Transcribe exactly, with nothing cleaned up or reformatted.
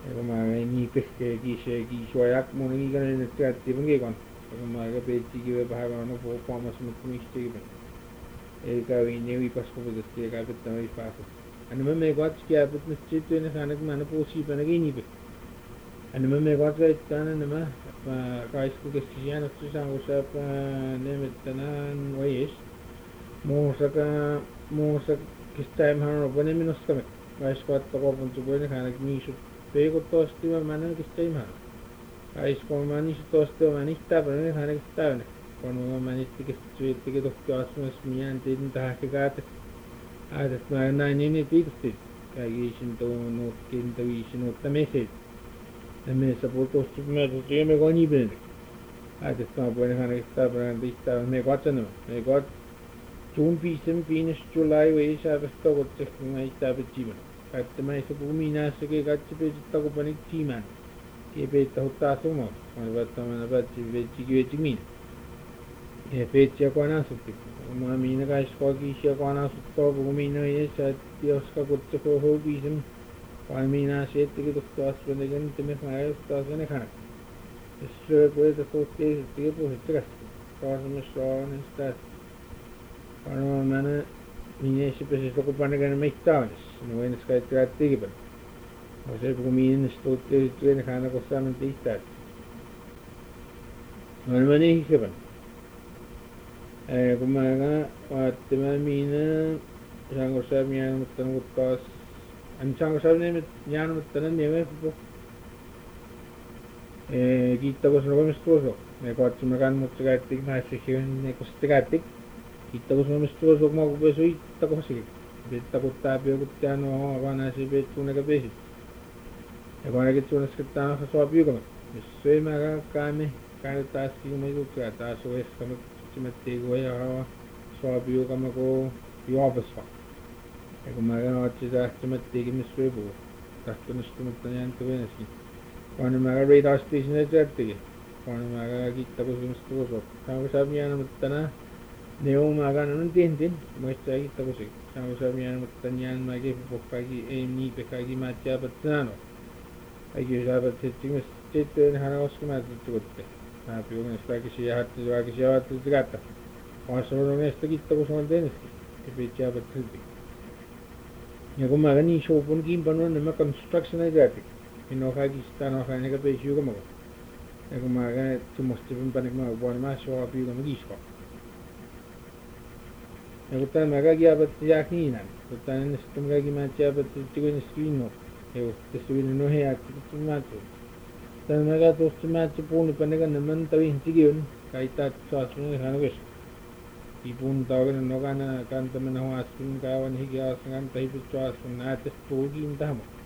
Egumaga inipejke kishe kishuayak monagigan en teattivan gegon. Egumaga pechigive bahagano po pomas mutmistigiven. Eka winewi pascovis the capit the passes. And the me got scabit the chip in a hanak manaposi panaginipe. And the me got right done and the ma Kaisku Christian of Susan was up name it Tanan ways. Mosaka Mosak his time her of one minute stomach. I squat the open to burn a hanak me should pay good toast to a man of his time her. I score money to toast to a manista and a hanak stone. One man ticket straight ticket of Cosmos me and didn't have a gat. I just my nine in it did. I used to not get the vision of the message. The mess about those two metals, you may go even. I just not when I stop and this time may got them. I got June piece and finish July ways I was told checking my stab at Jim. At the mice of Umina, so I got to be the Togopanic G-man. Keep it the Hotasuma, or what someone about the mean. If it's your one answer, Mamina guys foggy, she one answer, Umina is at the Oscar good to go hobbies. I mean, I said to get the class when they get to make my eyes stars in a hand. The straight way the thought case is table is dressed. Cosmos straw and stats. Panama manner, Mineship is local panic and make towns, and when the sky tried to give it. I said, for me in the stoat case to any kind of salmon tea stats. When money is given. Kumaga, what the Mamina, Jango Samian would cost. And Chango name it Yan with the name of Gita was no mistoso. I got to Magan Mutagatic, my second Necostigatic. Gita was no mistoso of Mogubesu, Tacosi. Bitaco with Tano, one as a bit to Negabasis. I want to get to a scriptana for swap you. The same Maga Kame, kind of task you may look at us, so it's come to take away our swap you come go the office. Egumaga watches after me taking Miss Rebo. That's the instrument to Venice. One of my radar station is empty. One of my Gita was in stores of Samusabian with Tana, Neo Magan and Tintin, most I Gita was it. Samusabian with Tanyan, my gift for Pagi, Amy, Pekagi, Matia, but Tano. I use have a teaching a state and Hana schematic to it. Happy woman is like she had to drag she out to the gata. Also, the Gita was on Dennis. If it's ever tilting. Yagumagani show one game banon and construction idiotic. In Ohagistan of a negative Yugamo. Yagumaga to most even Panama, one mass or Bugamagishko. Yagutan Magagia but Yakinan, but then Stumgagi Matia but the Twin Screen. The Sweden no hair to Matthew. Then Magatos to match upon the Panagan and Manta in Tigion, Kaita Sauce and Hanavish. Ipun tawagan ng nogana kanta man ho aspin kawan higas ng tayo pictuas ng nates pogi in tamo.